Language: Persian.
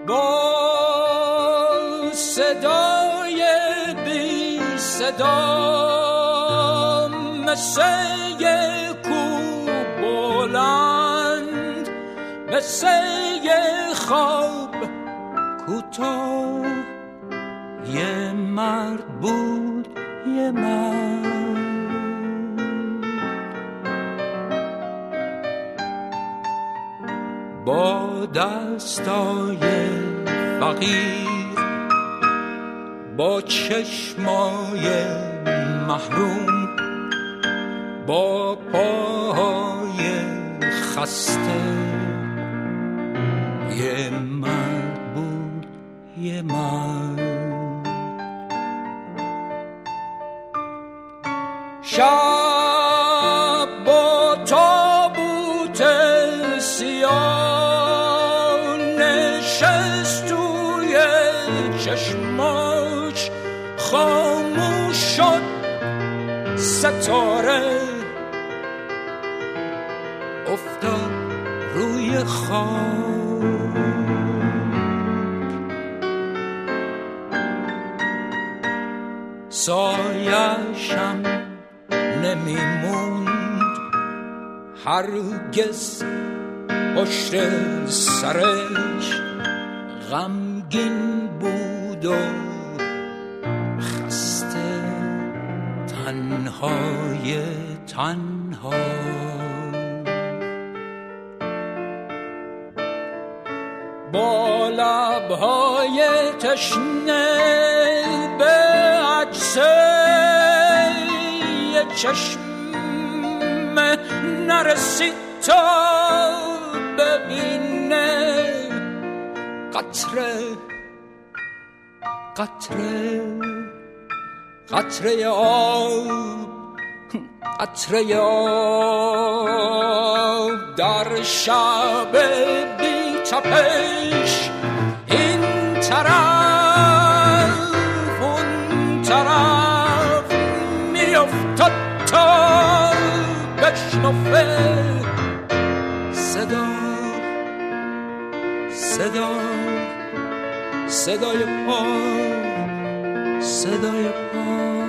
با صدای بی صدا مثل کو بلند، مثل خواب کوتاه، یه مرد بود، یه مرد با دستای فقیر، با چشمای محروم، با پاهای خسته، یه مرد بود، یه مرد. شب با تابوت سیاه نشست توی چشماش، خاموش شد ستاره، افتاد روی خاک. سایه‌شم نمیموند هرگز پشت سرش، غمگین بود و خسته، تنهای تنها. با لبهای تشنه به عکس یه چشم نرسید تا ببینه قطره قطره قطره آب، قطره آب در شب بی تپش، این طرف اون طرف میافتاد تا بشنفه صدا صدا صدای پا، صدای پا.